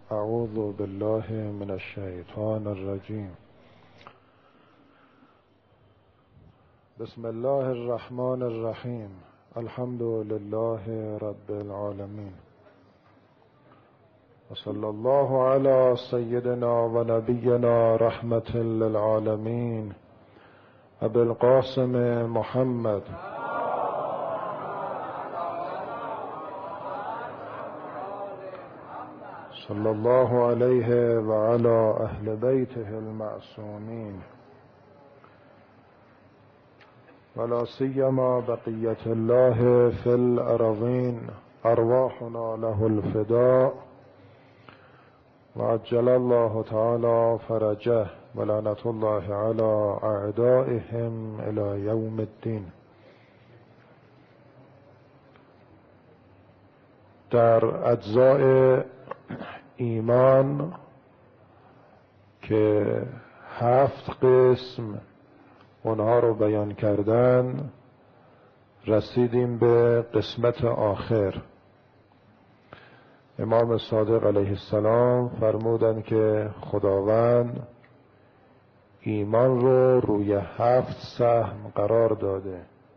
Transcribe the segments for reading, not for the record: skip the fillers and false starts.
اعوذ بالله من الشیطان الرجیم. بسم الله الرحمن الرحیم. الحمد لله رب العالمین و صلی الله علی سیدنا و نبینا رحمة للعالمین ابی القاسم محمد صلی الله علیه و علی اهل بیته المعصومین ولا سیما بقیة الله فی الارضین ارواحنا له الفداء وعجل الله تعالی فرجه ولعنة الله علی اعدائهم الی یوم الدین. در اجزاء ایمان که 7 قسم اونها رو بیان کردن، رسیدیم به قسمت آخر. امام صادق علیه السلام فرمودن که خداوند ایمان رو روی 7 سهم قرار داده: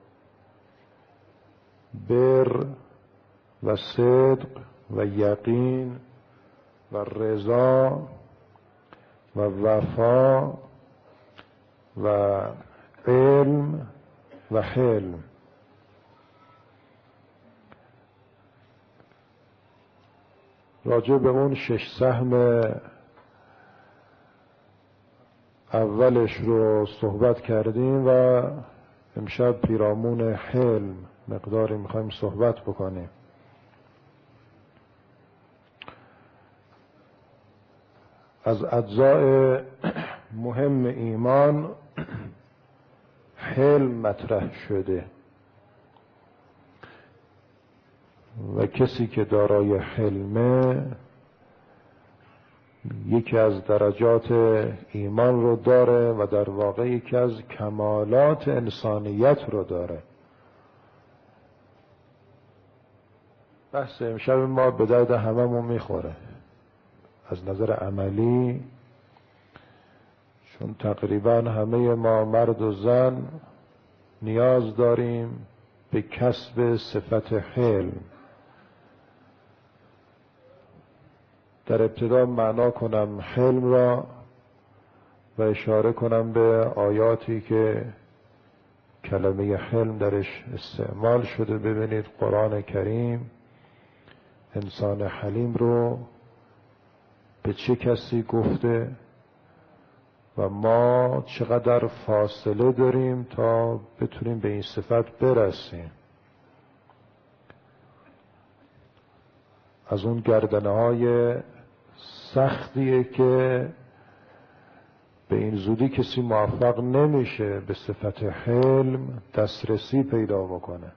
بر و صدق و یقین و رضا و وفا و علم و حلم. راجع به اون 6 سهم اولش رو صحبت کردیم و امشب پیرامون حلم مقداری میخوایم صحبت بکنیم. از اجزاء مهم ایمان حلم مطرح شده و کسی که دارای حلمه یکی از درجات ایمان رو داره و در واقع یکی از کمالات انسانیت رو داره. بحث امشب ما به درد هممون میخوره از نظر عملی، چون تقریبا همه ما مرد و زن نیاز داریم به کسب صفت حلم. در ابتدا معنا کنم حلم را و اشاره کنم به آیاتی که کلمه حلم درش استعمال شده. ببینید قرآن کریم انسان حلیم رو به چه کسی گفته و ما چقدر فاصله داریم تا بتونیم به این صفت برسیم. از اون گردنه‌های سختیه که به این زودی کسی موفق نمیشه به صفت حلم دسترسی پیدا بکنه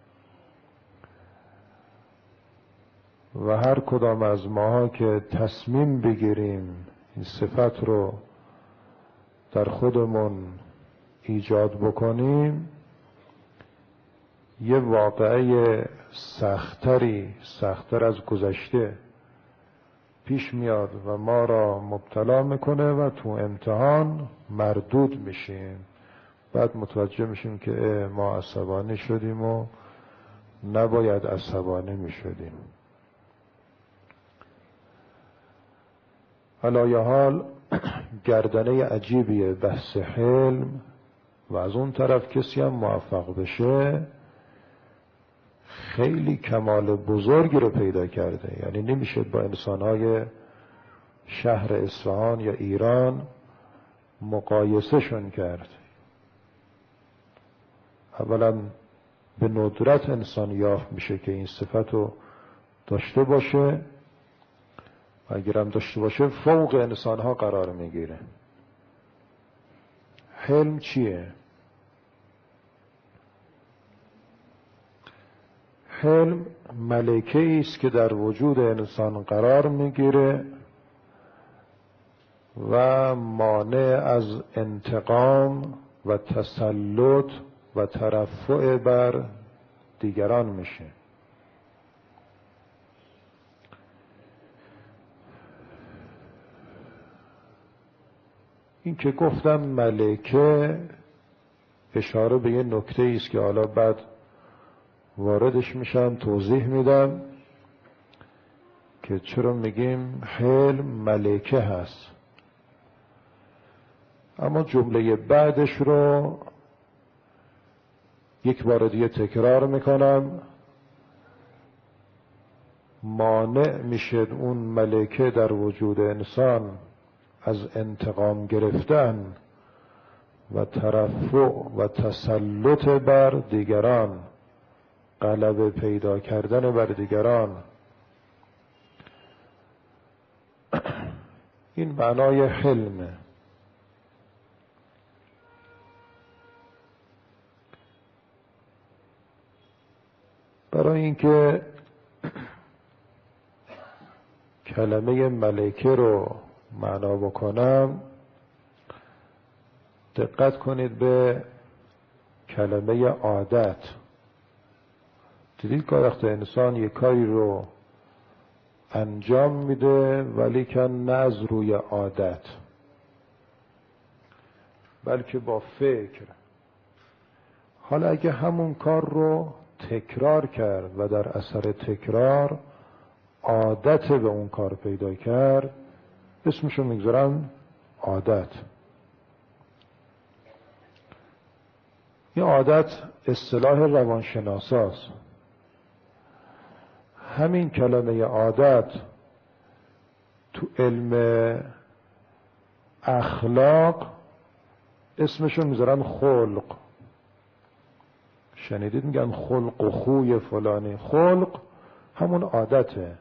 و هر کدام از ماها که تصمیم بگیریم این صفت رو در خودمون ایجاد بکنیم، یه واقعه سخت‌تر از گذشته پیش میاد و ما را مبتلا میکنه و تو امتحان مردود میشیم. بعد متوجه میشیم که ما عصبانی شدیم و نباید عصبانی میشدیم. علایه حال گردنه عجیبیه بحث حلم و از اون طرف کسی هم موفق بشه خیلی کمال بزرگی رو پیدا کرده. یعنی نمیشه با انسانهای شهر اصفهان یا ایران مقایسه شون کرد. اولا به ندرت انسان یافت میشه که این صفت رو داشته باشه و اگرم داشته باشه فوق انسانها قرار میگیره. حلم چیه؟ حلم ملکه‌ای است که در وجود انسان قرار میگیره و مانع از انتقام و تسلط و ترفع بر دیگران میشه. این که گفتم ملائکه اشاره به یه نکته ایست که حالا بعد واردش میشم توضیح میدم که چرا میگیم حلم ملائکه هست. اما جمله بعدش رو یک بار دیگه تکرار میکنم. مانع میشه اون ملائکه در وجود انسان از انتقام گرفتن و ترفع و تسلط بر دیگران، غلبه پیدا کردن بر دیگران. این معنای حلمه. برای اینکه کلمه ملائکه رو معنا بکنم دقت کنید به کلمه عادت. دیدید که وقتی انسان یک کاری رو انجام میده ولی که نه از روی عادت بلکه با فکر. حالا اگه همون کار رو تکرار کرد و در اثر تکرار عادت به اون کار پیدا کرد، اسمشو میگذارن عادت. این عادت اصطلاح روانشناساست. همین کلمه عادت تو علم اخلاق اسمشو میذارن خلق. شنیدید میگن خلق و خوی فلانی؟ خلق همون عادته.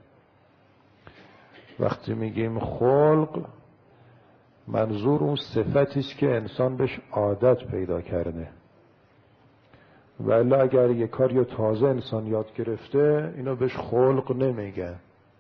وقتی میگیم خلق منظور اون صفتی است که انسان بهش عادت پیدا کرده. ولی اگر یک کاری تازه انسان یاد گرفته اینو بهش خلق نمیگن.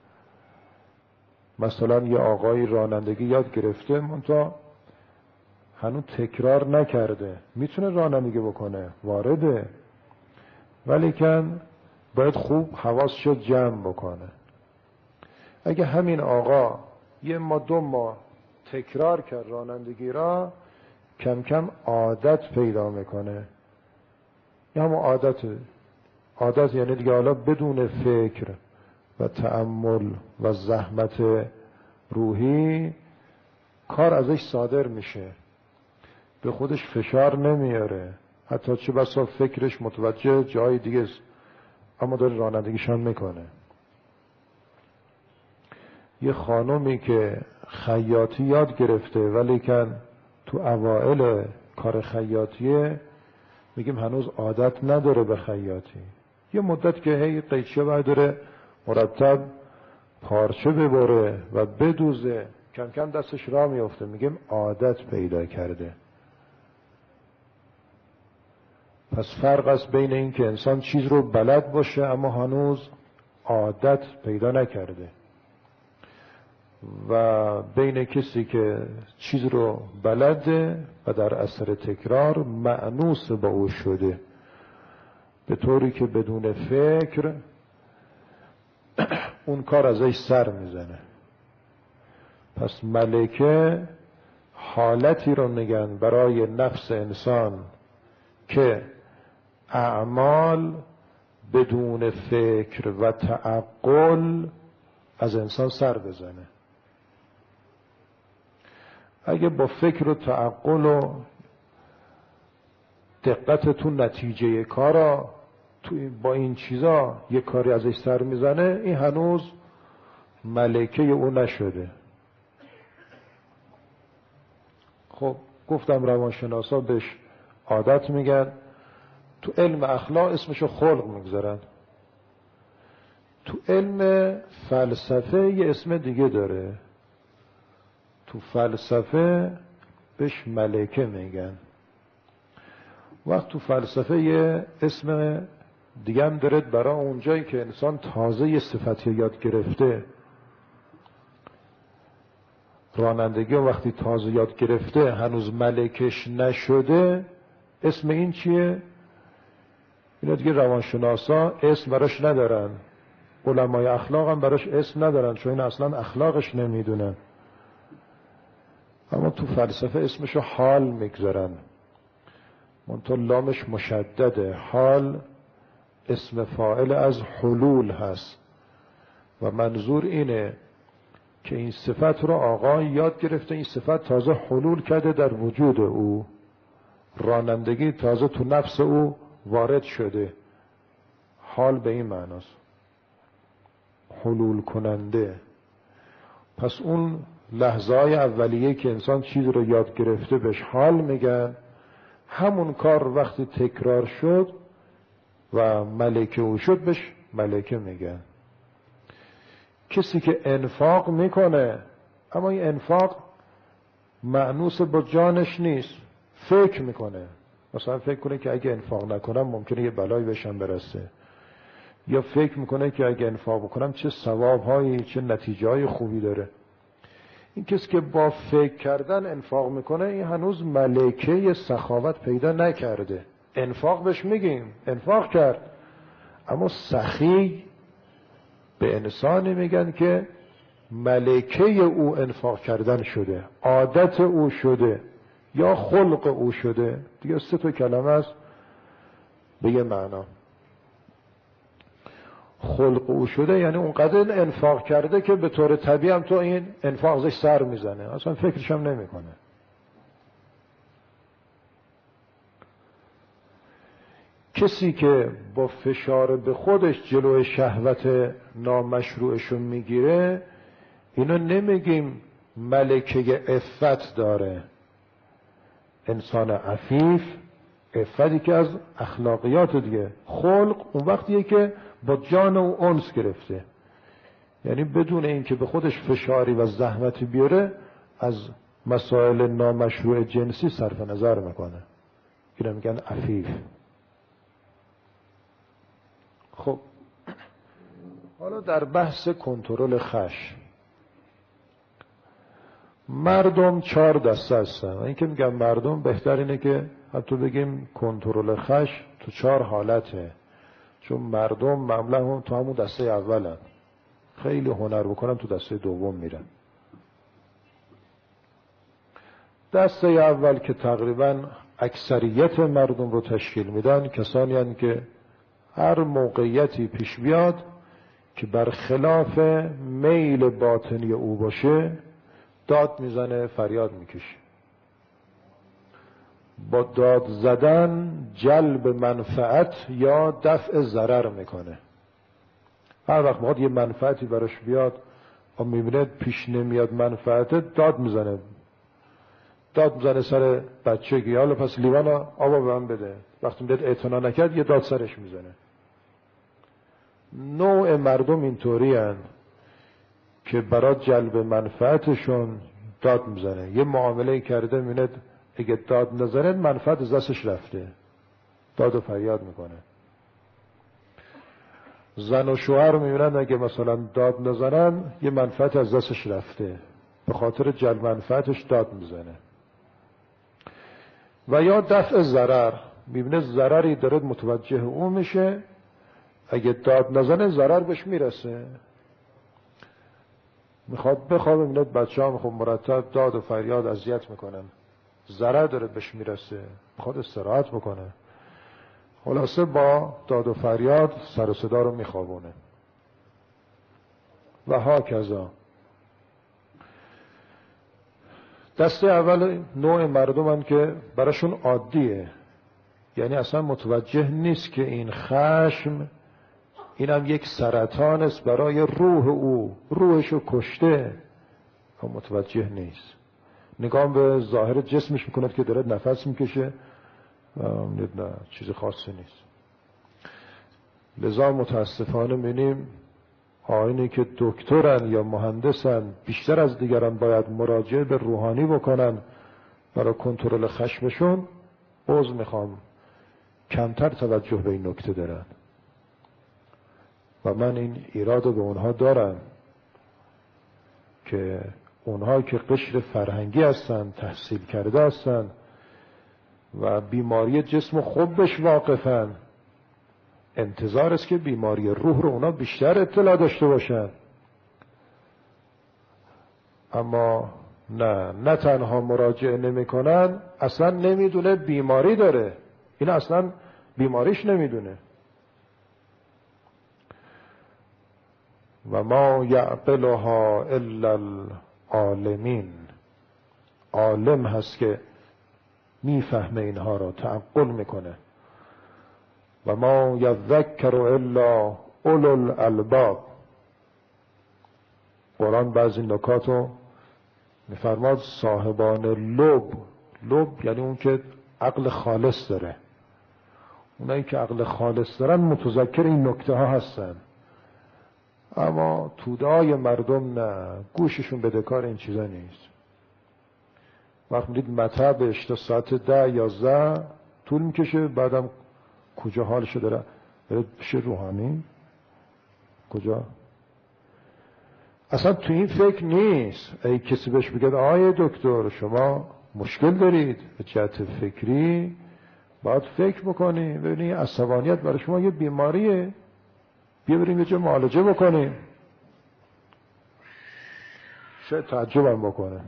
مثلا یه آقای رانندگی یاد گرفته منتها هنوز تکرار نکرده، میتونه رانندگی بکنه، وارده، ولی کن باید خوب حواسشو جمع بکنه. اگه همین آقا یه ما 2 ماه تکرار کرد رانندگی را، کم کم عادت پیدا میکنه. یه همون عادته. عادت یعنی دیگه حالا بدون فکر و تأمل و زحمت روحی کار ازش صادر میشه، به خودش فشار نمیاره، حتی چه بسا فکرش متوجه جای دیگه است اما داره رانندگیشان میکنه. یه خانومی که خیاطی یاد گرفته ولی کن تو اوائل کار خیاطیه، میگیم هنوز عادت نداره به خیاطی. یه مدت که هی قیچیه برداره مرتب پارچه ببره و بدوزه، کم کم دستش راه میفته، میگیم عادت پیدا کرده. پس فرق است بین این که انسان چیز رو بلد باشه اما هنوز عادت پیدا نکرده و بین کسی که چیز رو بلده و در اثر تکرار مأنوس با او شده، به طوری که بدون فکر اون کار ازش سر میزنه. پس ملائکه حالتی رو میگن برای نفس انسان که اعمال بدون فکر و تعقل از انسان سر بزنه. اگه با فکر و تعقل و دقت تو نتیجه کارا با این چیزا یه کاری ازش سر میزنه، این هنوز ملائکه او نشده. خب گفتم روانشناسا بهش عادت میگن، تو علم اخلاق اسمشو خلق میگذارن. تو علم فلسفه یه اسم دیگه داره، تو فلسفه بهش ملائکه میگن. وقت تو فلسفه یه اسم دیگه هم داره برای اونجایی که انسان تازه یه صفتی یاد گرفته. رانندگی وقتی تازه یاد گرفته هنوز ملکش نشده، اسم این چیه؟ اینا دیگه روانشناسا اسم براش ندارن، علمای اخلاق هم براش اسم ندارن، چون این اصلا اخلاقش نمیدونن. اما تو فلسفه اسمشو حال میگذارن، منتها لامش مشدده. حال اسم فاعل از حلول هست و منظور اینه که این صفت رو آقا یاد گرفته، این صفت تازه حلول کرده در وجود او، رانندگی تازه تو نفس او وارد شده. حال به این معناست، حلول کننده. پس اون لحظه های اولیه که انسان چیز رو یاد گرفته بهش حال میگن. همون کار وقتی تکرار شد و ملکه او شد بهش ملکه میگن. کسی که انفاق میکنه اما این انفاق مأنوس با جانش نیست، فکر میکنه، مثلا فکر کنه که اگه انفاق نکنم ممکنه یه بلایی بهشم برسه، یا فکر میکنه که اگه انفاق بکنم چه ثوابهایی چه نتیجه‌های خوبی داره. این کسی که با فکر کردن انفاق میکنه این هنوز ملکه سخاوت پیدا نکرده. انفاق بهش میگیم انفاق کرد، اما سخی به انسانی میگن که ملکه او انفاق کردن شده، عادت او شده یا خلق او شده. دیگه 3 کلمه است به یه معنا. خلق او شده یعنی اونقدر انفاق کرده که به طور طبیعی هم تو این انفاق زش سر میزنه، اصلا فکرش هم نمیکنه. کسی که با فشار به خودش جلوی شهوت نامشروعشو میگیره، اینو نمیگیم ملکه عفت داره. انسان عفیف، عفتی که از اخلاقیات دیگه. خلق اون وقتیه که با جان او انس گرفته، یعنی بدون اینکه به خودش فشاری و زحمتی بیاره از مسائل نامشروع جنسی صرف نظر میکنه. اینو میگن عفیف. خب حالا در بحث کنترل خشم، مردم 4 دسته هستن. این که میگم مردم بهتر اینه که حتی بگیم کنترل خشم تو 4 حالته، چون مردم معمولا هم تو همون دسته اولن، خیلی هنر بکنن تو دسته دوم میرن. دسته اول که تقریبا اکثریت مردم رو تشکیل میدن، کسانی هستند که هر موقعیتی پیش بیاد که برخلاف میل باطنی او باشه داد میزنه، فریاد میکشه. با داد زدن جلب منفعت یا دفع ضرر میکنه. هر وقت میخواد یه منفعتی براش بیاد و میبینه پیش نمیاد منفعت، داد میزنه سر بچه که حالا پس لیوان آبا به من بده. وقتی میدید اعتنا نکرد یه داد سرش میزنه. نوع مردم اینطوری هن که برای جلب منفعتشون داد میزنه. یه معامله کرده میبینه اگه داد نزنه منفعت از دستش رفته، داد و فریاد میکنه. زن و شوهر میبینن اگه مثلا داد نزنن یه منفعت از دستش رفته، به خاطر جلب منفعتش داد میزنه. و یا دفع ضرر، میبینه ضرری داره متوجه اون میشه، اگه داد نزنه ضرر بهش میرسه، میخواد بخوابه، میبینه بچه ها خب مرتب داد و فریاد اذیت میکنن، ضرر داره بهش میرسه، میخواد استراحت بکنه. خلاصه با داد و فریاد سر و صدا رو میخوابونه. و ها کذا. دسته اول نوع مردمن که براشون عادیه، یعنی اصلا متوجه نیست که این خشم اینم یک سرطان است برای روح او، روحشو کشته، اما متوجه نیست. نگاه به ظاهر جسمش میکند که داره نفس میکشه، نه چیز خاصی نیست. لذا متاسفانه می‌بینیم آینی که دکترن یا مهندسن بیشتر از دیگران باید مراجعه به روحانی بکنن برای کنترل خشمشون، عذر میخوام کمتر توجه به این نکته دارن. و من این ایراد رو به اونها دارم که اونها که قشر فرهنگی هستن، تحصیل کرده هستن و بیماری جسم خوب بهش واقفن، انتظار است که بیماری روح رو اونا بیشتر اطلاع داشته باشن. اما نه تنها مراجعه نمیکنن، اصلا نمیدونه بیماری داره، این اصلا بیماریش نمیدونه. و ما یعقلها الا العالمین، عالم هست که میفهمه اینها را، تعقل میکنه. و ما یذکر الا اولو الالباب، قرآن بعضی نکات رو میفرماد صاحبان لب یعنی اون که عقل خالص داره، اونایی که عقل خالص دارن متذکر این نکته ها هستن. اما توده‌های مردم نه، گوششون بدهکار این چیزا نیست. وقت میدید مطبش تا ساعت 10-11 طول میکشه، بعدم کجا حالشو داره پیش روحانی، کجا اصلا تو این فکر نیست. ای کسی بهش بگه آیه دکتر شما مشکل دارید به جهت فکری، باید فکر بکنی ببینی عصبانیت برای شما یه بیماریه، بیا بریم یه جا معالجه بکنیم. شاید تعجبم بکنه.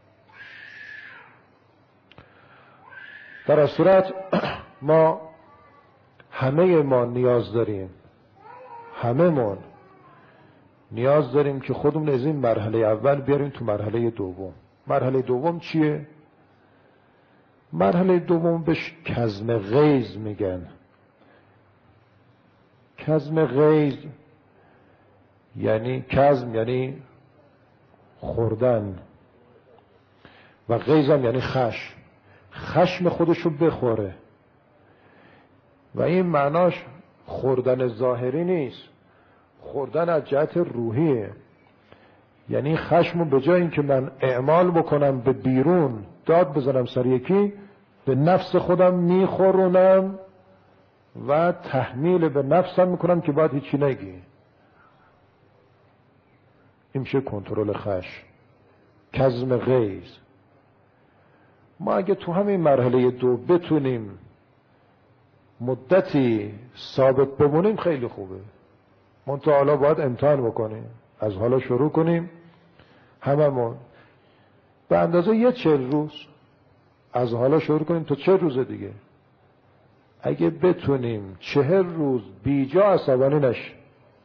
در از صورت همه ما نیاز داریم، همه نیاز داریم که خودمون از این مرحله اول بیاریم تو مرحله دوم. مرحله دوم چیه؟ مرحله دوم بهش کظم غیظ میگن. کظم غیظ یعنی کظم یعنی خوردن و غیظ هم یعنی خشم خودشو بخوره. و این معناش خوردن ظاهری نیست، خوردن از جهت روحیه. یعنی خشمو به جای اینکه من اعمال بکنم به بیرون داد بزنم سر یکی، به نفس خودم میخورونم و تحمیل به نفسم میکنم که باید هیچی نگی. این میشه کنترل خشم، کظم غیظ. ما اگه تو همین مرحله دو بتونیم مدتی ثابت بمونیم خیلی خوبه. منتها حالا باید امتحان بکنیم، از حالا شروع کنیم هممون به اندازه 40 روز از حالا شروع کنیم تا 40 روز دیگه. اگه بتونیم 40 روز بیجا عصبانی نشیم،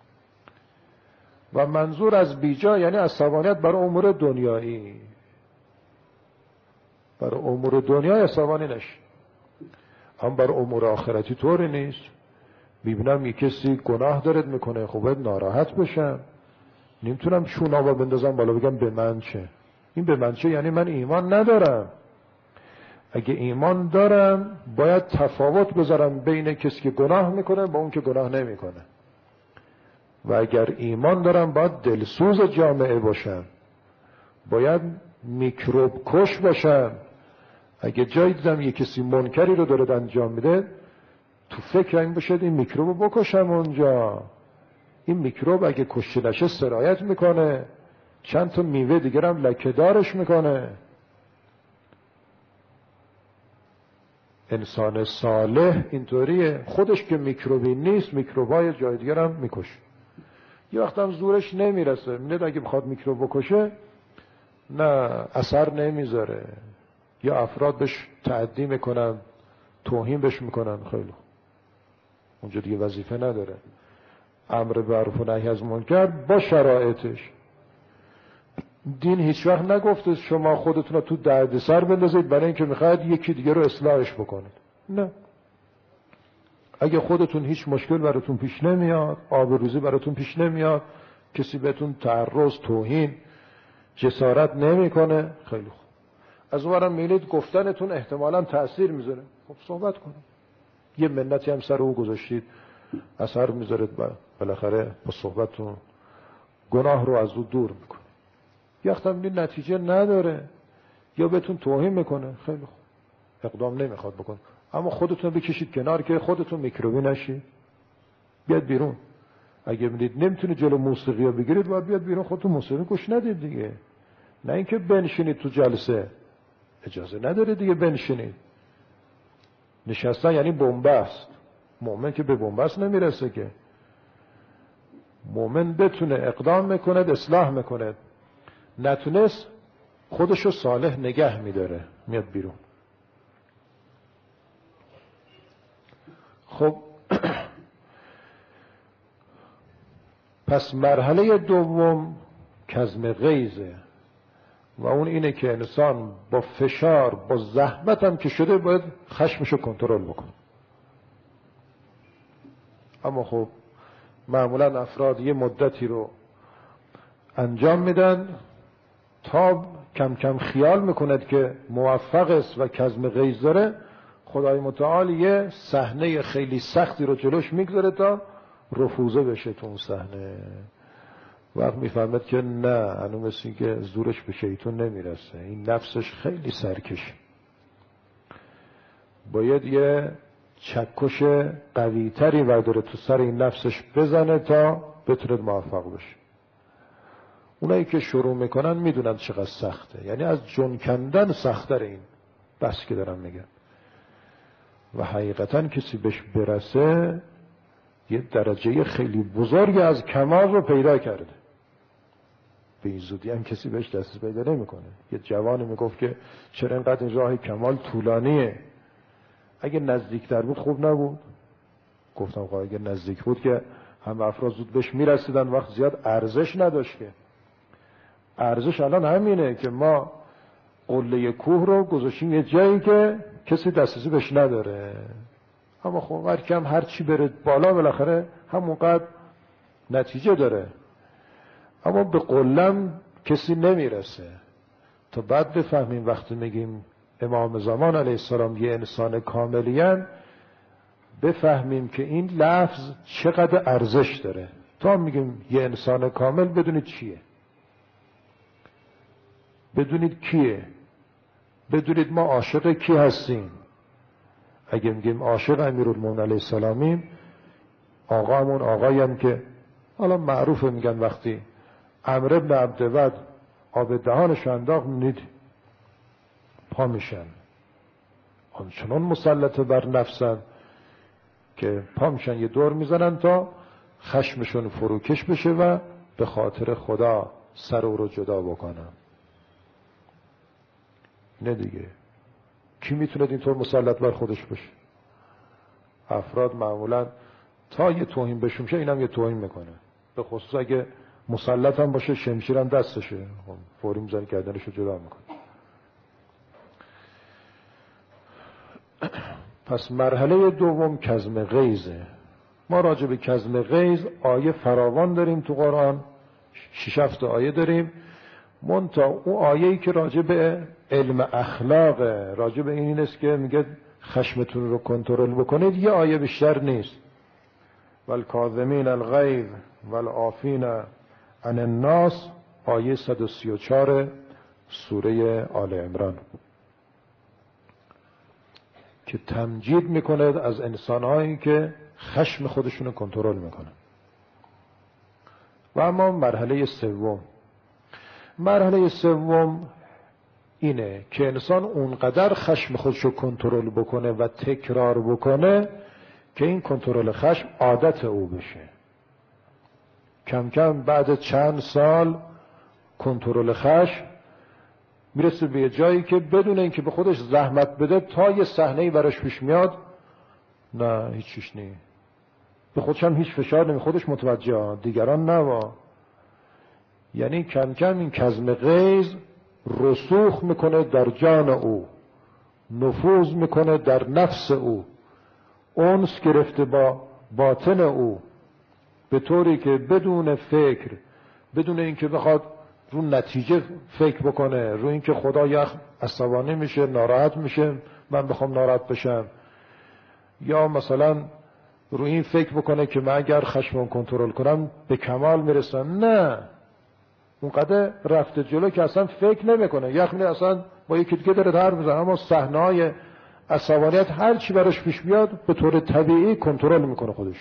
و منظور از بیجا یعنی عصبانیت برای امور دنیایی، برای امور دنیایی عصبانی نشیم، هم برای امور آخرتی طوری نیست. میبینم یه کسی گناه دارد میکنه، خب باید ناراحت بشم، نمیتونم شونامو بندازم بالا بگم به من چه. این به من چه یعنی من ایمان ندارم. اگه ایمان دارم باید تفاوت بذارم بین کسی که گناه میکنه با اون که گناه نمیکنه. و اگر ایمان دارم باید دلسوز جامعه باشم، باید میکروب کش باشم. اگه جایی دیدم یه کسی منکری رو داره انجام میده، تو فکر این باشد این میکروب رو بکشم اونجا. این میکروب اگه کشته نشه سرایت میکنه، چند تا میوه دیگر هم لکه‌دارش میکنه. انسان صالح اینطوریه، خودش که میکروبی نیست میکروبای جای دیگر هم میکشه. یه وقت هم زورش نمیرسه، میگه اگه بخواد میکروب بکشه نه اثر نمیذاره، یا افراد بهش تعدی میکنن، توهین بهش میکنن، خیلی اونجا دیگه وظیفه نداره. امر به معروف و نهی از منکر با شرایطش. دین هیچ وقت نگفته شما خودتون رو تو دردسر بندازید برای اینکه میخواید یکی دیگه رو اصلاحش بکنید. نه، اگه خودتون هیچ مشکل براتون پیش نمیاد، آبروریزی براتون پیش نمیاد، کسی بهتون تعرض، توهین، جسارت نمیکنه، خیلی خوب. از اونورم میلید گفتنتون احتمالاً تأثیر میذاره، خب صحبت کنید. یه منتی هم سر او گذاشتید، اثر میذارید، بالاخره با صحبتتون گناه رو از او دور میکنه. یه وقت هم نتیجه نداره یا بهتون توهین میکنه، خیلی خوب، اقدام نمیخواد بکنه، اما خودتون بکشید کنار که خودتون میکروبی نشید. بیاد بیرون. اگه میدید نمیتونید جلو موسیقی رو بگیرید، باید بیاد بیرون، خودتون موسیقی گوش ندید دیگه. نه اینکه بنشینید تو جلسه، اجازه نداره دیگه بنشینید. نشستن یعنی بنبست. مؤمن که به بنبست نمیرسه که. مؤمن بتونه اقدام میکنه، اصلاح میکنه. نتونست خودشو صالح نگه میداره، میاد بیرون. خب پس مرحله دوم کظم غیظه و اون اینه که انسان با فشار، با زحمت هم که شده باید خشمشو کنترل بکنه. اما خب معمولا افراد یه مدتی رو انجام میدن تا کم کم خیال میکند که موفق است و کظم غیظ داره، خدای متعال یه صحنه خیلی سختی رو جلوش میگذاره تا رفوزه بشه تو اون صحنه. وقت میفهمد که نه، هنوز مثل این که زورش به شیطون نمیرسه، این نفسش خیلی سرکشه، باید یه چکش قوی تری ورداره تو سر این نفسش بزنه تا بتونه موفق بشه. اونایی که شروع میکنن میدونن چقدر سخته، یعنی از جون کندن سخت‌تر این بس که دارم میگم. و حقیقتا کسی بهش برسه یه درجه خیلی بزرگی از کمال رو پیدا کرده. به این زودی هم کسی بهش دست پیدا نمیکنه. یه جوانی میگفت که چرا اینقدر این راه کمال طولانیه؟ اگه نزدیکتر بود خوب نبود؟ گفتم خب اگه نزدیک بود که هم افراد زود بهش میرسیدن، وقت زیاد ارزش نداشت. که ارزش الان همینه که ما قله کوه رو گذاشتیم یه جایی که کسی دسترسی بهش نداره. اما خب هر کم هر چی بره بالا بالاخره همونقدر نتیجه داره. اما به قلم کسی نمیرسه. تا بعد بفهمیم وقتی میگیم امام زمان علیه السلام یه انسان کاملیان، بفهمیم که این لفظ چقدر ارزش داره. تا میگیم یه انسان کامل بدونید چیه، بدونید کیه، بدونید ما عاشق کی هستیم. اگه میگیم عاشق امیرالمومنین علیه السلامیم، آقامون آقایم که حالا معروفه، میگن وقتی عمرو بن عبدود آب دهانش انداخت نید پا میشن، آنچنان مسلط بر نفسن که پا میشن یه دور میزنن تا خشمشون فروکش بشه و به خاطر خدا سر او رو جدا بکنن. نه دیگه، کی میتونه اینطور مسلط بر خودش بشه؟ افراد معمولا تا یه توهین بهشون میشه اینم یه توهین میکنه، به خصوص اگه مسلط هم باشه شمشیرم دستشه، فوری میزنه گردنشو جدا میکنه. پس مرحله دوم کظم غیظه. ما راجع به کظم غیظ آیه فراوان داریم تو قرآن، 6-7 آیه داریم. منتها اون آیه‌ای که راجع به علم اخلاق، راجع به این است که میگه خشمتون رو کنترل بکنید، یه آیه بیشتر نیست. والکاظمین الغیظ والعافین عن الناس، آیه 134 سوره آل عمران، که تمجید میکنه از انسانهایی که خشم خودشون رو کنترل میکنن. و اما مرحله سوم اینه که انسان اونقدر خشم خودش رو کنترل بکنه و تکرار بکنه که این کنترل خشم عادت او بشه. کم کم بعد چند سال کنترل خشم میرسه به جایی که بدون اینکه به خودش زحمت بده، تا یه صحنه‌ای براش پیش میاد، نه هیچیش نی، به خودش هم هیچ فشار نمی، خودش متوجه، دیگران نه. یعنی کم کم این کظم غیظ رسوخ میکنه در جان او، نفوذ میکنه در نفس او، انس گرفته با باطن او، به طوری که بدون فکر، بدون اینکه بخواد رو نتیجه فکر بکنه، رو اینکه خدا یخ عصبانی میشه، ناراحت میشه، من بخوام ناراحت بشم، یا مثلا رو این فکر بکنه که من اگر خشمم کنترل کنم به کمال میرسم. نه، اونقدر رفته جلو که اصلا فکر نمیکنه، یخ اصلا با یکی دیگه داره حرف میزنه، اما صحنه‌های عصبانیت هر چی براش پیش بیاد به طور طبیعی کنترل میکنه خودش.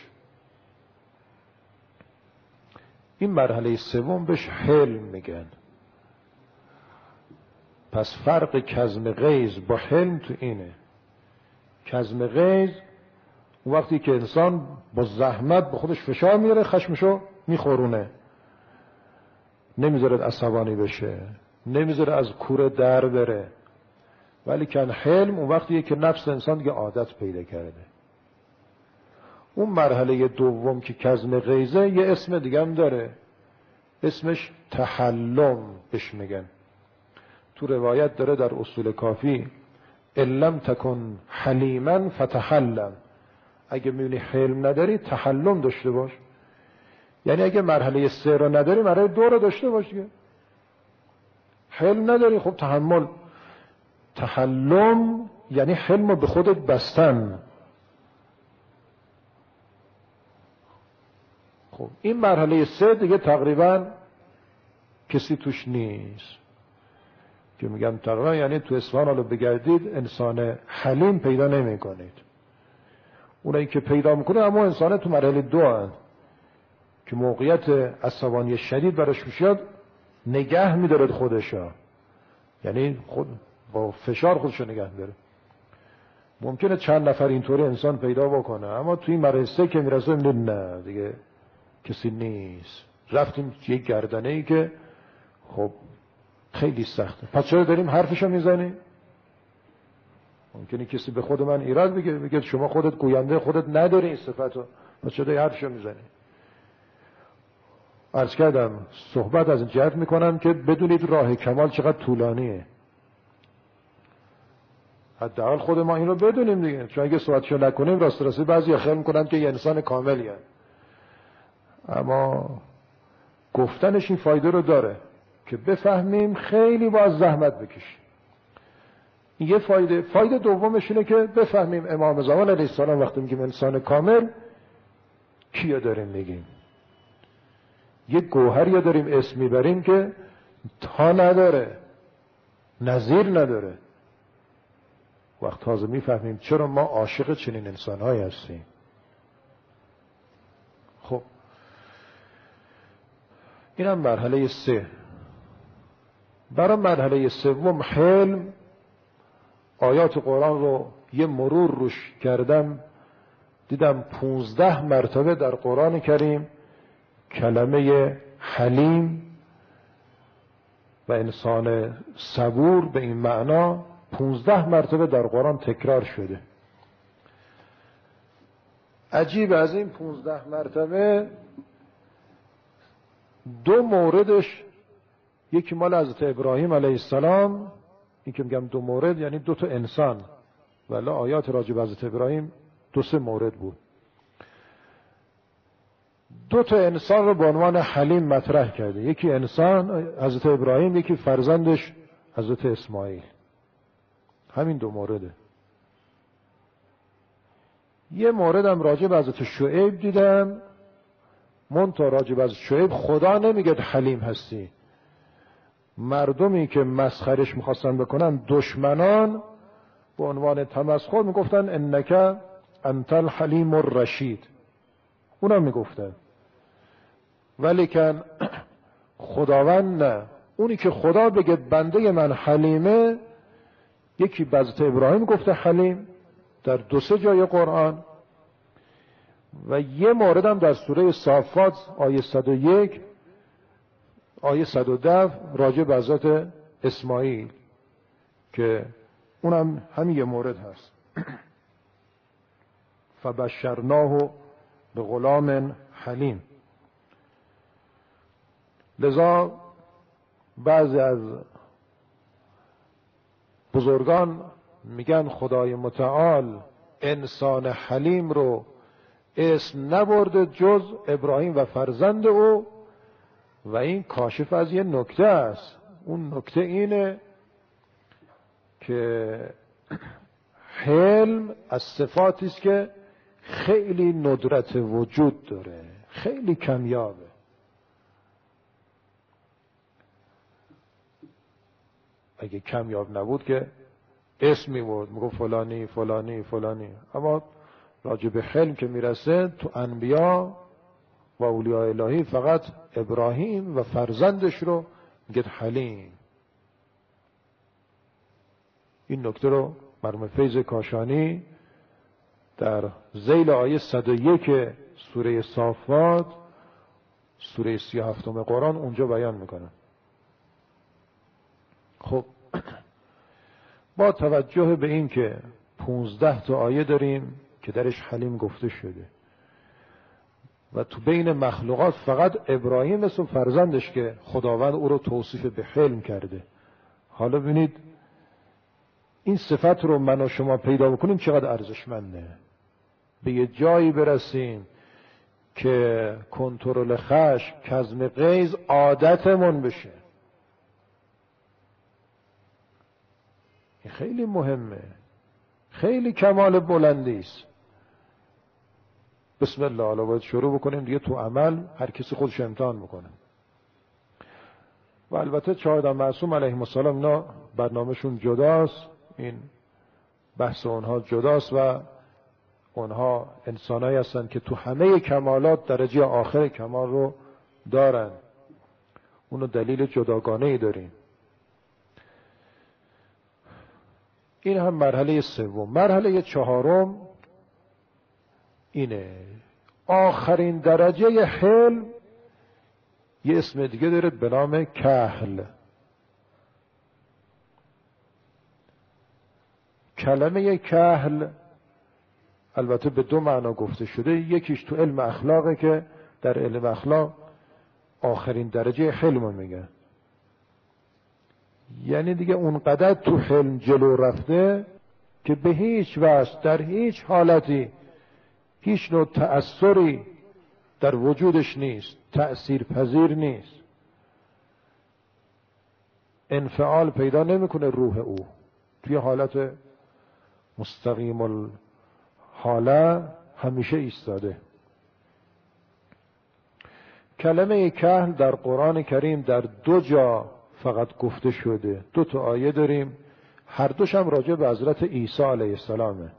این مرحله سوم بهش حلم میگن. پس فرق کظم غیظ با حلم تو اینه. کظم غیظ اون وقتی که انسان با زحمت به خودش فشار میاره، خشمشو میخورونه، نمیذاره عصبانی بشه، نمیذاره از کوره در بره. ولی کن حلم اون وقتیه که نفس انسان دیگه عادت پیدا کرده. اون مرحله دوم که کظم غیظه یه اسم دیگه هم داره، اسمش تحلم بهش میگن. تو روایت داره در اصول کافی ان لم تکن حلیما فتحلم، اگه میبینی حلم نداری تحلم داشته باش. یعنی اگه مرحله 3 رو نداری مرحله 2 رو داشته باش دیگه. حلم نداری خب تحمل. تحلم یعنی حلم رو به خودت بستن. خب این مرحله 3 دیگه تقریبا کسی توش نیست. که میگم تقریبا یعنی تو اصفهان حالا بگردید انسان حلیم پیدا نمی کنید. اونایی که پیدا میکنه اما انسان تو مرحله 2 هست که موقعیت عصبانی شدید براش میشد نگه میدارد خودشا، یعنی خود با فشار خودشو نگه داره. ممکنه چند نفر اینطوری انسان پیدا بکنه، اما توی این مرحله 3 که میرسه میگه نه دیگه کسی نیست. رفتیم یک گردنه ای که خب خیلی سخته. پس چرا داریم حرفشو میزنیم؟ ممکنه کسی به خود من ایراد بگه شما خودت گوینده خودت نداری این صفتو، پس چرا داری حرفشو میزنی؟ عرض کردم صحبت از این جهت میکنم که بدونید راه کمال چقدر طولانیه. حداقل خود ما این رو بدونیم دیگه، چون اگه صحبتشو نکنیم راست راستی بعضی خیال میکنن که یه انسان کاملی هست. اما گفتنش این فایده رو داره که بفهمیم خیلی باید زحمت بکشیم. یه فایده دومش اینه که بفهمیم امام زمان علیه السلام وقتی میگیم انسان کامل کیو داریم میگیم. یه گوهری داریم اسم میبریم که تا نداره، نظیر نداره. وقت تازه میفهمیم چرا ما عاشق چنین انسانهایی هستیم. خب اینم مرحله 3. برای مرحله 3 حلم آیات قرآن رو یه مرور روش کردم، دیدم 15 مرتبه در قرآن کریم کلمه حلیم و انسان صبور به این معنا 15 مرتبه در قرآن تکرار شده. عجیب از این 15 مرتبه 2 موردش یکی مال حضرت ابراهیم علیه السلام، این که میگم 2 مورد یعنی 2 تا انسان، ولی آیات راجع به حضرت ابراهیم 2-3 مورد بود. 2 تا انسان رو به عنوان حلیم مطرح کرده، یکی انسان حضرت ابراهیم، یکی فرزندش حضرت اسماعیل. همین 2 مورده. یه موردم راجع به حضرت شعیب دیدم، منتها راجع به حضرت شعیب خدا نمیگه حلیم هستی. مردمی که مسخرش میخواستن بکنن دشمنان به عنوان تمسخر میگفتن انک انت الحلیم الرشید، اونا میگفتن. ولیکن خداوند نه، اونی که خدا بگه بنده من حلیمه، یکی به حضرت ابراهیم گفته حلیم در 2-3 جای قرآن و یه موردم در سوره صافات آیه 101 آیه 110 راجع به حضرت اسماعیل که اونم همین یه مورد هست. فبشرناه بغلام حلیم. لذا بعضی از بزرگان میگن خدای متعال انسان حلیم رو اسم نبرده جز ابراهیم و فرزند او، و این کاشف از یه نکته است. اون نکته اینه که حلم از صفاتی است که خیلی ندرت وجود داره، خیلی کمیابه. اگه کمیاب نبود که اسم میبرد، میگفت فلانی فلانی فلانی. اما راجع به حلم که میرسه تو انبیا و اولیاء الهی فقط ابراهیم و فرزندش رو میگه حلیم. این نکته رو مرحوم فیض کاشانی در ذیل آیه 101 سوره صافات سوره 37 قرآن اونجا بیان میکنن. خب با توجه به این که 15 تا آیه داریم که درش حلیم گفته شده و تو بین مخلوقات فقط ابراهیم مثل فرزندش که خداوند او رو توصیف به حلم کرده. حالا ببینید این صفت رو من و شما پیدا بکنیم چقدر ارزشمنده. به یه جایی برسیم که کنترل خشم، کظم غیظ عادتمون بشه. این خیلی مهمه، خیلی کمال بلندی است. بسم الله، حالا باید شروع بکنیم دیگه تو عمل هر کسی خودش امتحان بکنه. و البته چهارده معصوم علیهم السلام اینا برنامهشون جداست، این بحث اونها جداست و اونها انسانایی هستن که تو همه کمالات درجه آخر کمال رو دارن. اونو دلیل جداگانه‌ای داریم. این هم مرحله سوم. مرحله چهارم اینه، آخرین درجه حلم یه اسم دیگه داره به نام کهل. کلمه کهل البته به دو معنا گفته شده. یکیش تو علم اخلاقه که در علم اخلاق آخرین درجه حلم میگن، یعنی دیگه اونقدر تو حلم جلو رفته که به هیچ وجه در هیچ حالتی هیچ نوع تأثری در وجودش نیست، تأثیر پذیر نیست، انفعال پیدا نمیکنه روح او، توی حالت مستقیم الحاله همیشه ایستاده. کلمه کهل در قرآن کریم در 2 جا فقط گفته شده. 2 تا آیه داریم، هر دوش هم راجع به حضرت عیسی علیه السلامه.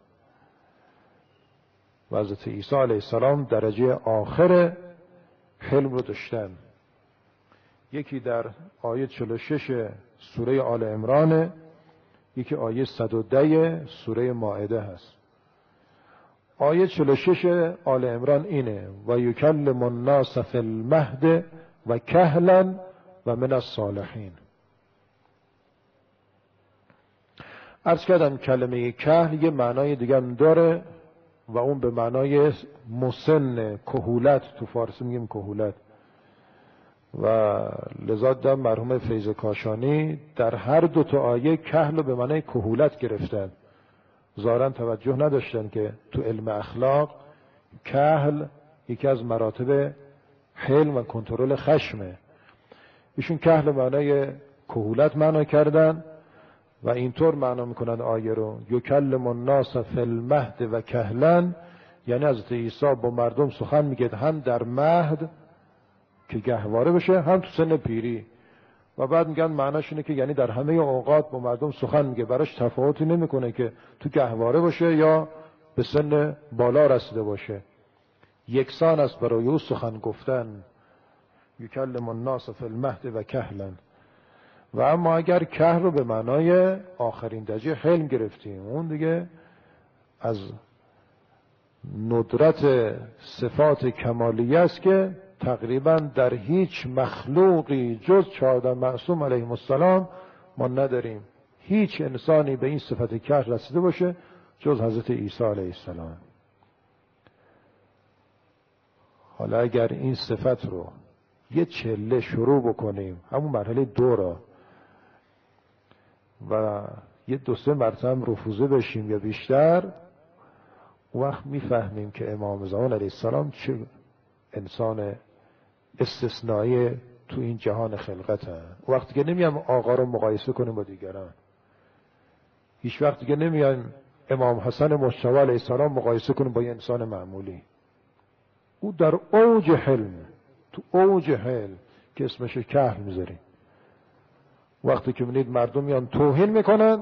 و حضرت عیسی علیه السلام درجه آخر حلم رو داشتن. یکی در آیه 46 سوره آل عمران، یکی آیه 110 سوره مائده هست. آیه 46 آل عمران اینه: و یکلم الناس فی المهد و کهلا و من الصالحین. عرض کردم کلمه کهل یه معنای دیگه هم داره و اون به معنای مسن، کهولت، تو فارسی میگیم کهولت. و لذا در مرحوم فیض کاشانی در هر 2 تا آیه کهل رو به معنای کهولت گرفتن. ظاهرا توجه نداشتن که تو علم اخلاق کهل یکی از مراتب حلم و کنترل خشمه. ایشون کهل معنای کهولت معنا کردن و اینطور معنا میکنن آیه رو: یکلم الناس فی المهد و کهلا، یعنی حضرت عیسی با مردم سخن میگه هم در مهد که گهواره بشه، هم تو سن پیری. و بعد میگن معناش اینه که یعنی در همه اوقات با مردم سخن میگه، براش تفاوتی نمیکنه که تو گهواره باشه یا به سن بالا رسیده باشه، یکسان است برای او سخن گفتن. یکلم الناس فی المهد و کهلا. و اما اگر کهل رو به معنای آخرین درجه حلم گرفتیم، اون دیگه از ندرت صفات کمالیه است که تقریبا در هیچ مخلوقی جز 14 معصوم علیهم السلام ما نداریم. هیچ انسانی به این صفت کهل رسیده باشه جز حضرت عیسی علیه السلام. حالا اگر این صفت رو یه چله شروع بکنیم، همون مرحله 2 را، و یه 2-3 مرتبه رفوزه بشیم یا بیشتر، اون وقت میفهمیم که امام زمان علیه السلام چه انسان استثنایی تو این جهان خلقت هست. وقتی که نمیام آقا رو مقایسه کنیم با دیگران، هیچ وقت دیگه نمیایم امام حسن مجتبی علیه السلام مقایسه کنیم با یه انسان معمولی. او در اوج حلم، تو اوج حلم که اسمش کهل میذاریم. وقتی که میبینید مردم میان توهین میکنن،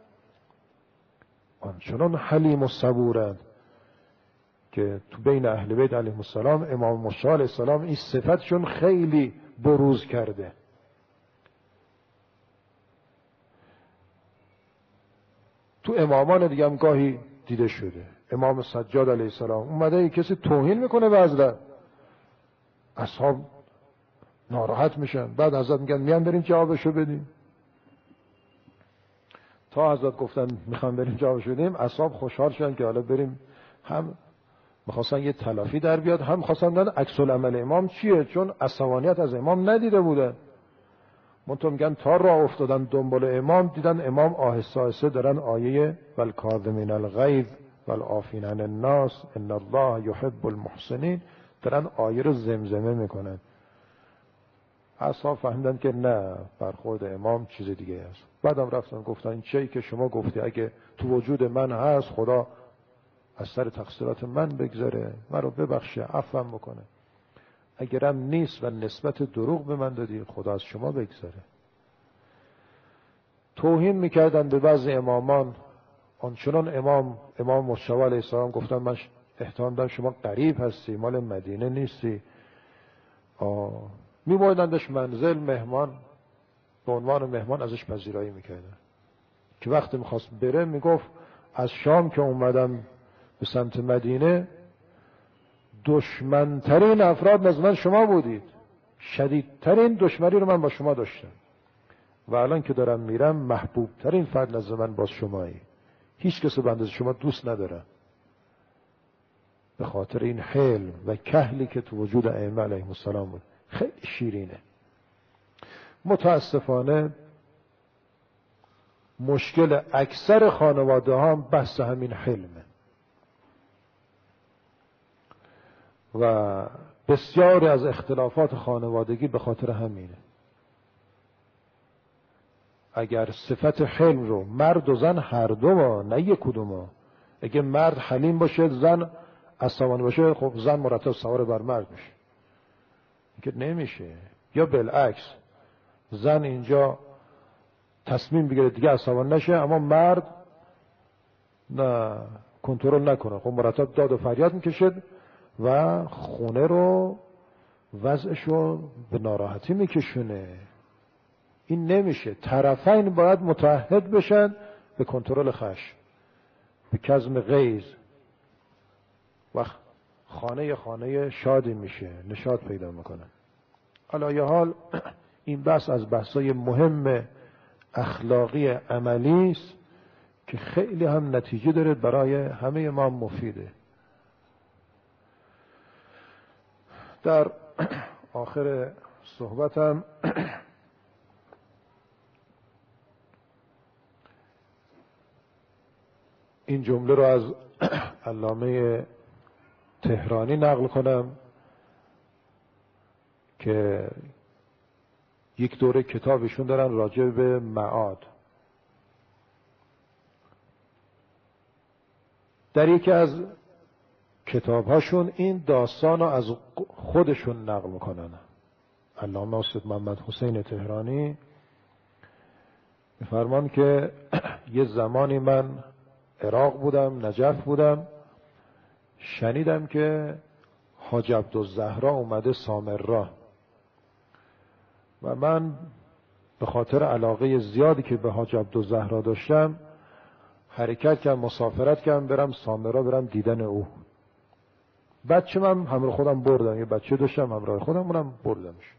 آنچنان حلیم و صبورند که تو بین اهل بیت علیهم السلام امام مجتبی علیه السلام این صفتشون خیلی بروز کرده. تو امامان دیگه هم گاهی دیده شده. امام سجاد علیه السلام اومده کسی توهین میکنه به حضرت، اصحاب ناراحت میشن، بعد حضرت میگن میان بریم جوابشو بدیم. تا حضرت گفتن میخوام بریم جمع شدیم، اصحاب خوشحال شدن که حالا بریم. هم میخواستن یه تلافی در بیاد، هم میخواستن بدن عکس العمل امام چیه، چون عصبانیت از امام ندیده بودن. منتها میگن تا راه افتادن دنبال امام، دیدن امام آهسته آهسته دارن آیه والکاظمین الغیظ والعافین عن الناس ان الله یحب المحسنین دارن آیه رو زمزمه میکنن. اصحاب فهمیدن که نه، برخورد امام چیز دیگه است. بعدم رفتن گفتن این چیزی که شما گفتی اگه تو وجود من هست، خدا از سر تقصیرات من بگذره، من رو ببخشه، عفوم بکنه. اگرم نیست و نسبت دروغ به من دادی، خدا از شما بگذره. توهین میکردن به بعضی امامان، آنچنان امام مجتبی علیه السلام گفتن من احترام دارم، شما غریب هستی، مال مدینه نیستی. میبایدندش منزل، مهمان، به عنوان مهمان ازش پذیرایی میکردن. که وقتی میخواست بره میگفت از شام که اومدم به سمت مدینه، دشمنترین افراد نزد من شما بودید، شدیدترین دشمنی رو من با شما داشتم، و الان که دارم میرم محبوبترین فرد نزد من باز شمایی. هیچ کس به اندازه شما دوست ندارم. به خاطر این حلم و کهلی که تو وجود ائمه علیهم السلام بود. خیلی شیرینه. متاسفانه مشکل اکثر خانواده ها بحث همین حلمه و بسیاری از اختلافات خانوادگی به خاطر همینه. اگر صفت حلم رو مرد و زن هر دو ما، نه یک کدوم، اگه مرد حلیم باشه زن عصبانی باشه، خب زن مرتب سوار بر مرد میشه. که نمیشه. یا بالعکس، زن اینجا تصمیم بگیره دیگه عصبانی نشه، اما مرد نه کنترل نکنه، خب مرتب داد و فریاد میکشد و خونه رو وضعش رو به ناراحتی میکشونه. این نمیشه. طرفین باید متعهد بشن به کنترل خشم، به کظم غیظ، و خانه شادی میشه، نشاط پیدا میکنه. علی حال این بحث از بحثای مهم اخلاقی عملی است که خیلی هم نتیجه داره، برای همه ما مفیده. در آخر صحبتم این جمله رو از علامه تهرانی نقل کنم که یک دوره کتابشون دارن راجع به معاد. در یکی از کتابهاشون این داستان رو از خودشون نقل میکنن. علامه استاد محمد حسین تهرانی میفرمان که یه زمانی من عراق بودم، نجف بودم، شنیدم که حاج عبدالزهرا اومده سامرا و من به خاطر علاقه زیادی که به حاج عبدالزهرا داشتم حرکت کردم، مسافرت کردم برم سامرا، برم دیدن او. بچه من همراه خودم بردم، یه بچه داشتم همراه خودم، اونم بردمش.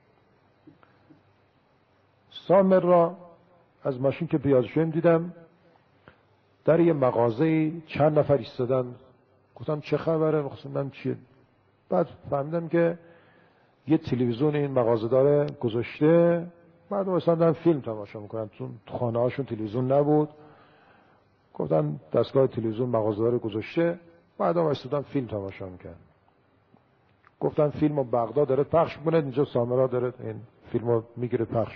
سامرا از ماشین که پیاده شدم دیدم در یه مغازه چند نفر ایستادن. گفتم چه خبره؟ می‌خواستم چیه. بعد فهمیدم که یه تلویزیون این مغازه داره گذاشته، بعد مثلا دارن فیلم تماشا میکنن. تو خانه هاشون تلویزیون نبود، گفتن دستگاه تلویزیون مغازه داره گذاشته، بعد هم استادن فیلم تماشا میکنن. گفتن فیلمو بغداد داره پخش میکنه، اینجا سامرا داره این فیلمو میگیره پخش.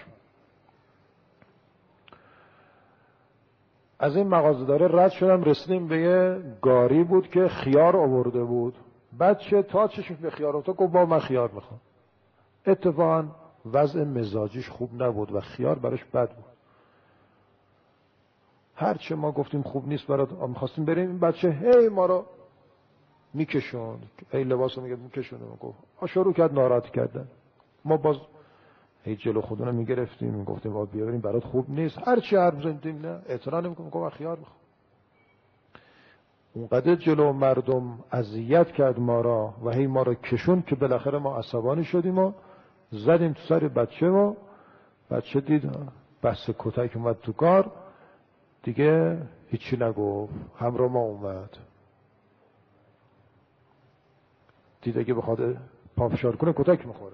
از این مغازه داره رد شدم، رسیدیم به یه گاری بود که خیار آورده بود. بچه تا چشم به خیار افتاد گفت با من خیار میخوام. اتفاقا وضع مزاجیش خوب نبود و خیار براش بد بود. هرچه ما گفتیم خوب نیست برات، میخواستیم بریم، این بچه هی ما رو میکشوند، ای لباسو میگه میکشونه. گفت شروع کرد ناراحت کردن. ما باز هی جلو خودمون میگرفتیم، میگفتیم با بیا بریم، برات خوب نیست. هرچی حرف زدیم نه اعتراض نمیکنم، گفت خیار میخوام. اونقدر جلو مردم اذیت کرد ما را و هی ما را کشوند که بالاخره ما عصبانی شدیم و زدیم تو سر بچه و بچه دید بس کتک اومد تو کار، دیگه هیچی نگفت، همراه ما اومد. دید اگه بخواد پافشار کنه کتک میخوره.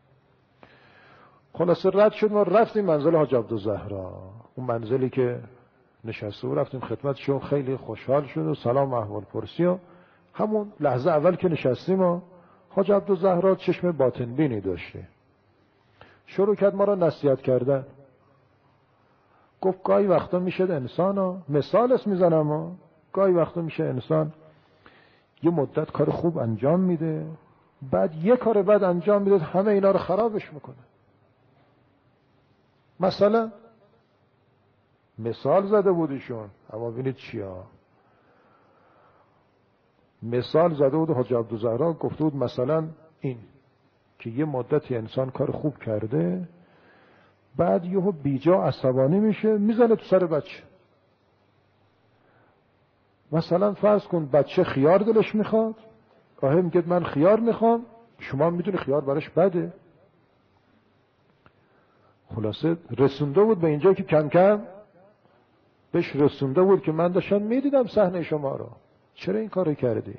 خلاصه رد شد، ما رفتیم منزل حاج عبدالزهرا، اون منزلی که نشسته و رفتیم خدمتشون. خیلی خوشحال شد و سلام احوال پرسی و همون لحظه اول که نشستیم و حاج عبدالزهرا چشم باطن بینی داشته، شروع کرد ما را نصیحت کردن. گفت گاهی وقتا میشه انسان مثال است میزنم گاهی وقتا میشه انسان یه مدت کار خوب انجام میده، بعد یه کار بد انجام میده همه اینا رو خرابش میکنه. مثلا مثال زده بودیشون، اما ببینید چیا مثال زده بود. حاج عبدالزهرا گفته بود مثلا این که یه مدتی انسان کار خوب کرده، بعد یهو بیجا عصبانی میشه میزنه تو سر بچه. مثلا فرض کن بچه خیار دلش میخواد، آهه میگه من خیار میخوام، شما میدونی خیار براش بده. خلاصه رسونده بود به اینجا که کم کم بهش رسونده بود که من داشتم میدیدم صحنه شما رو، چرا این کارو کردی؟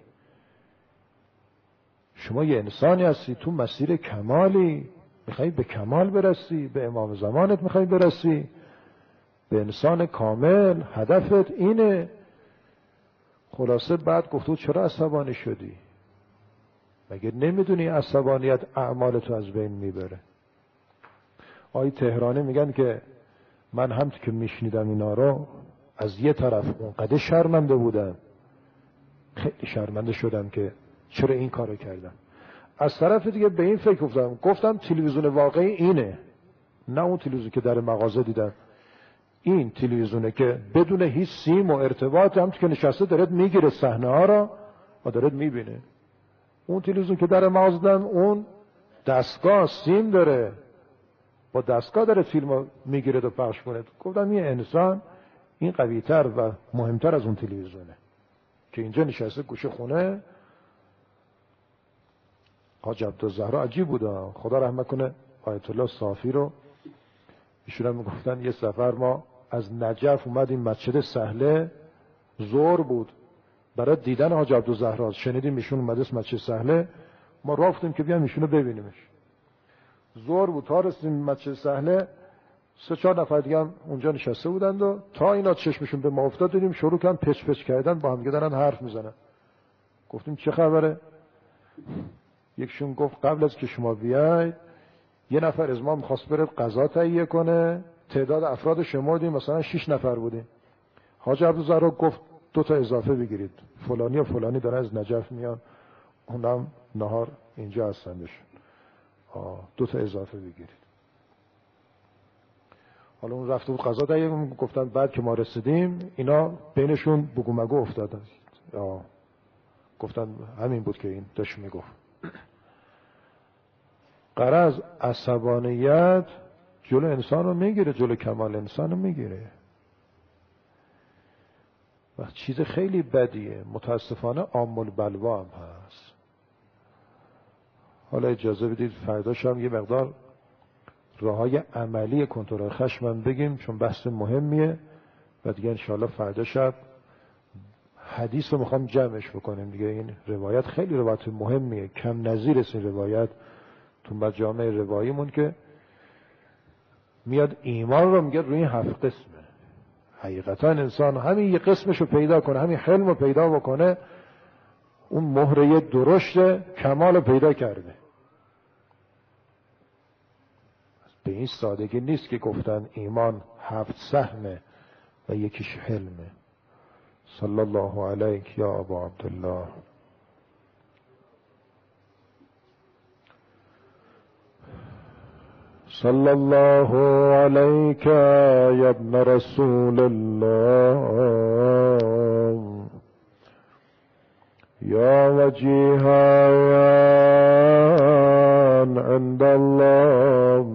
شما یه انسانی هستی، تو مسیر کمالی، میخوایی به کمال برسی، به امام زمانت میخوایی برسی، به انسان کامل، هدفت اینه. خلاصه بعد گفتو چرا عصبانی شدی؟ مگه نمیدونی عصبانیت اعمالتو از بین میبره؟ آقای تهرانی میگن که من هم که میشنیدم اینا رو از یه طرف اونقدر شرمنده بودم، خیلی شرمنده شدم که چرا این کارو کردم. از طرف دیگه به این فکر گفتم تلویزیون واقعی اینه، نه اون تلویزیون که در مغازه دیدم. این تلویزیونه که بدون هیچ سیم و ارتباط هم که نشسته دارد میگیره صحنه ها را و دارد میبینه. اون تلویزیون که در مغازه دیدم اون دستگاه سیم داره، با دستگاه داره فیلم میگیره و پخش کنه. گفتم این انسان این قوی‌تر و مهمتر از اون تلویزیونه که اینجا نشسته گوشه خونه. حاج عبدالزهرا عجیب بود، خدا رحمت کنه آیت الله صافی رو. ایشون هم میگفتن یه سفر ما از نجف اومدیم مسجد سهله، ظهر بود، برای دیدن حاج عبدالزهرا شنیدیم ایشون اومده مسجد سهله، ما رفتیم که بیام ایشونو ببینیمش. ظهر بود، تا رسیدیم مسجد سهله 3-4 نفر دیگه هم اونجا نشسته بودند و تا اینا چشمشون به ما افتاد دیدیم شروع کردن پچ پچ کردن، با هم دیگه دارن حرف میزنن. گفتیم چه خبره؟ یکشون گفت قبل از که شما بیاید یه نفر از ما می‌خواست بره غذا تهیه کنه، تعداد افراد شمردیم مثلا 6 نفر بودیم. حاج عبدالزهرا گفت 2 تا اضافه بگیرید، فلانی و فلانی دارن از نجف میان، اونم نهار اینجا هستن بشن، 2 تا اضافه بگیرید. حالا اون رفته بود غذا تهیه، گفتن بعد که ما رسیدیم اینا بینشون بگو مگو افتادن. گفتن همین بود که این داشت میگفت. غرض عصبانیت جلو انسان رو میگیره، جلو کمال انسان رو میگیره و چیز خیلی بدیه. متاسفانه عام البلوا هم هست. حالا اجازه بدید فرداش هم یه مقدار راههای عملی کنترل خشم بگیم، چون بحث مهمیه و دیگه انشاءالله فردا شب حدیث رو میخوام جمعش بکنیم دیگه. این روایت خیلی روایت مهمیه، کم نظیر است این روایت تو مجامع رواییمون که میاد ایمان رو میگه روی این 7 قسمه. حقیقتا انسان همین یه قسمش رو پیدا کنه، همین حلم رو پیدا بکنه، اون مهره درشت کمال رو پیدا کرده. به این سادگی نیست که گفتن ایمان 7 سهمه و یکیش حلمه. صلی الله علیک یا ابا عبدالله. صلی الله علیک یا ابن رسول الله یا وجیها عند الله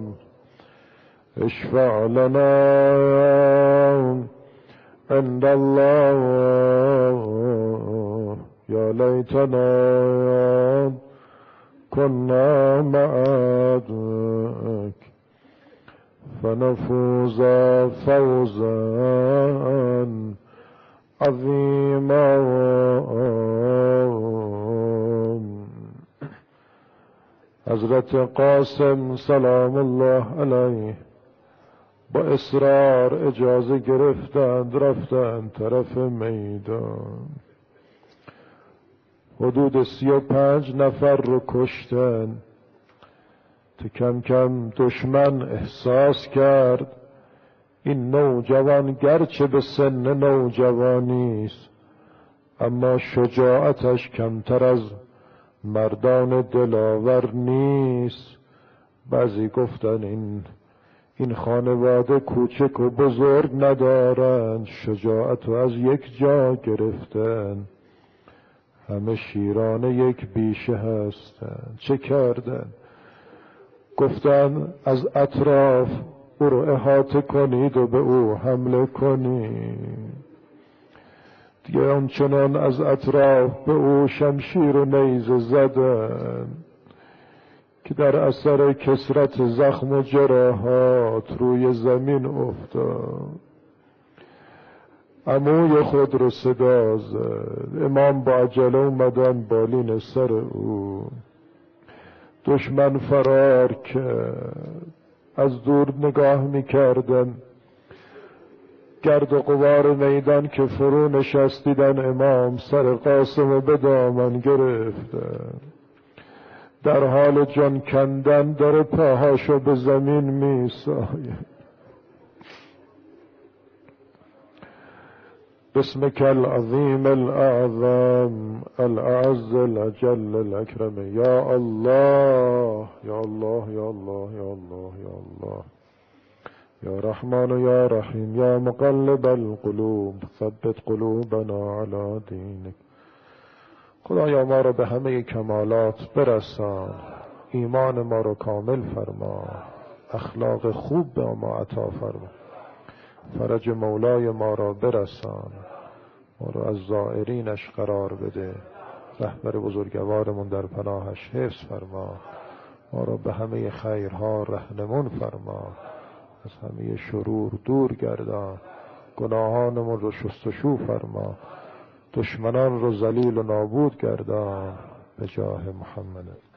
اشفع لنا عند الله یا لیتنا كنا معك فنفوز فوزا عظیما. حضرت قاسم سلام الله علیه با اصرار اجازه گرفتند رفتند طرف میدان. حدود 35 نفر رو کشتن. تا کم کم دشمن احساس کرد این نوجوان گرچه به سن نوجوانی است اما شجاعتش کمتر از مردان دلاور نیست. بعضی گفتن این خانواده کوچک و بزرگ ندارند، شجاعت رو از یک جا گرفتن، همه شیران یک بیشه هستند. چه کردن؟ گفتن از اطراف او رو احاطه کنید و به او حمله کنید. دیگه آنچنان از اطراف به او شمشیر و نیزه زدن که در اثر کثرت زخم و جراحات روی زمین افتاد. عموی خود رو صدا زد. امام با عجله اومدن بالین سر او. دشمن فرار کرد. از دور نگاه میکردن گرد و غبار میدان که فرو نشستیدن امام سر قاسم رو به دامن گرفتن. در حال جان کندن داره پاهاشو به زمین میساید. بسمك العظیم الاعظم الاعز الاجل الاکرم یا الله یا الله یا الله یا الله یا الله یا رحمان و یا رحیم یا مقلب القلوب ثبت قلوبنا علی دینک. خدایا ما رو به همه کمالات برسان، ایمان ما رو کامل فرما، اخلاق خوب به ما عطا فرما، فرج مولای ما را برسان، ما رو از زائرینش قرار بده، رهبر بزرگوارمون در پناهش حفظ فرما، ما رو به همه خیرها رهنمون فرما، از همه شرور دور گردان، گناهانمون رو شستشو فرما، دشمنان رو ذلیل و نابود گردان به جاه محمد.